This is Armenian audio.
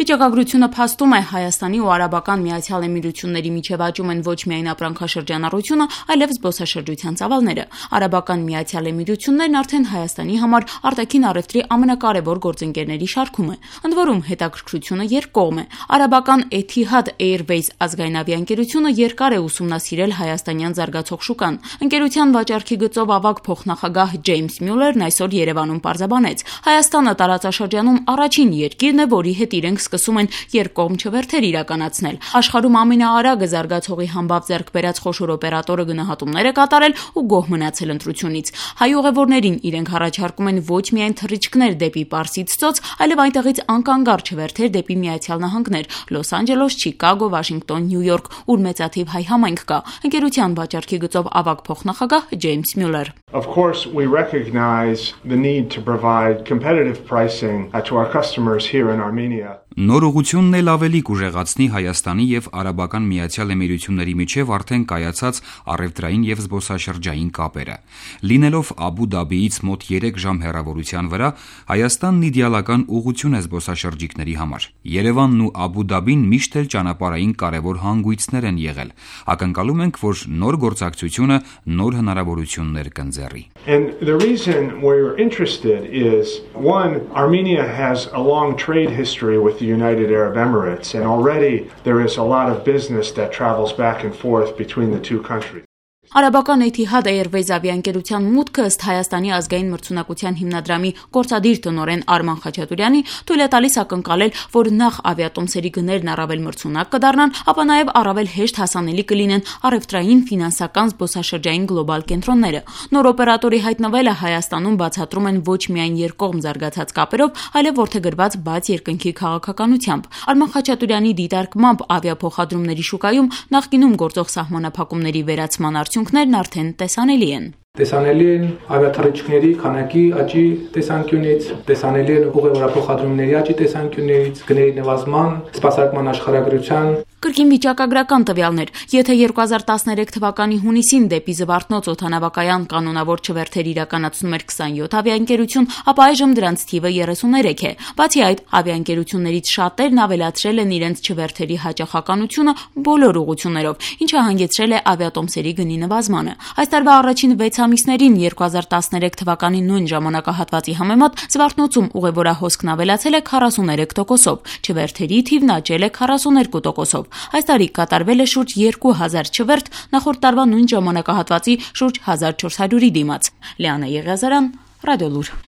Վիճակագրությունը փաստում է Հայաստանի ու Արաբական Միացյալ Էմիրությունների միջև աճում են ոչ միայն ապրանքաշրջանառությունը, այլև զբոսաշրջության ծավալները։ Արաբական Միացյալ Էմիրություններն արդեն Հայաստանի համար արտաքին առևտրի ամենակարևոր գործընկերների շարքում է։ Ընդ որում հետաքրքրությունը երկկողմ է։ Արաբական Etihad Airways ազգային ավիաընկերությունը երկար է ուսումնասիրել հայաստանյան զարգացող շուկան։ Ընկերության վաճառքի գծով ավագ փոխնախագահ Ջեյմս Մյուլերն այսօր Երևանում պարզաբանեց. Հայաստանը տարածաշրջանում առաջին երկիրն է, որի հետ իրենք սկսում են երկկողմ չվերթեր իրականացնել։ Աշխարհում ամենաարագը զարգացողի համբավ ձեռք բերած խոշոր օպերատորը գնահատումներ է կատարել ու գոհ մնացել ընտրությունից։ Հայ ուղևորներին իրենք առաջարկում են ոչ միայն թռիչքներ դեպի Պարսից ծոց, այլև այնտեղից անկանգառ չվերթեր դեպի Միացյալ Նահանգներ՝ Լոս Անջելես, Չիկագո, Վաշինգտոն, Նյու Յորք, ուր մեծաթիվ հայ համայնք կա։ Ընկերության վաճառքի գծով ավագ փոխնախագահ Ջեյմս Մյուլեր. Of course, we recognize the need to provide competitive pricing to our customers here in Armenia. Նոր ուղղությունն էլ ավելի կուժեղացնի Հայաստանի եւ Արաբական Միացյալ Էմիրությունների միջև արդեն կայացած առևտրային եւ զբոսաշրջային կապերը։ Լինելով Աբու Դաբիից մոտ 3 ժամ հեռավորության վրա, Հայաստանն իդեալական ուղղություն է զբոսաշրջիկների համար։ Երևանն ու Աբու Դաբին միշտ էլ ճանապարհային կարևոր հանգույցներ են եղել։ Ակնկալում ենք, որ նոր գործակցությունը նոր հնարավորություններ կընձեռի։ And the reason we're interested is, one, Armenia has a long trade history with the United Arab Emirates, and already there is a lot of business that travels back and forth between the two countries. Արաբական Etihad Airways ավիաընկերության մուտքը ըստ Հայաստանի ազգային մրցունակության հիմնադրամի գործադիր տնօրեն Արման Խաչատուրյանի թույլ է տալիս ակնկալել, որ նախ ավիատոմսերի գներն առավել մրցունակ կդառնան, ապա նաև առավել հեշտ հասանելի կլինեն առևտրային, ֆինանսական, զբոսաշրջային գլոբալ կենտրոնները։ Նոր օպերատորի հայտնվելը Հայաստանում բացատրում են ոչ միայն երկկողմ զարգացած կապերով, այլև որդեգրված բաց երկնքի քաղաքականությամբ։ Արման Խաչատուրյանի դիտարկմամբ ավիափոխադրումների շուկայում նախկինում գործող սահմանափակումների վերացման արդյունքներն արդեն տեսանելի են։ Տեսանելի են ավիաթռիչքների քանակի աճի տեսանկյունից, տեսանելի են ուղևորափոխադրումների աճի տեսանկյունից, գների նվազման, սպասարկման աշխարհագրության։ Կրկին վիճակագրական տվյալներ։ Եթե 2013 թվականի հունիսին դեպի Զվարթնոց օդանավակայան կանոնավոր չվերթեր իրականացնում էր 27 ավիաընկերություն, ապա այժմ դրանց թիվը 33 է։ Բացի այդ, ավիաընկերություններից շատերն ավելացրել են իրենց չվերթերի հաճախականությունը բոլոր ուղղություններով, ինչը հանգեցրել է ավիատոմսերի գնի նվազմանը։ Այս տարվա առաջին 6 ամիսներին 2013 թվականի նույն ժամանակահատվածի համեմատ Զվարթնոցում ուղևորահոսքն ավելացել է 43%-ով, չվերթերի թիվն աճել է 42%-ով։ Այս տարի կատարվել է շուրջ 2000 չվերթ, նախորդ տարվա նույն ժամանակահատվածի շուրջ 1400-ի դիմաց։ Լիանա Եղիազարյան, Ռադիոլուր։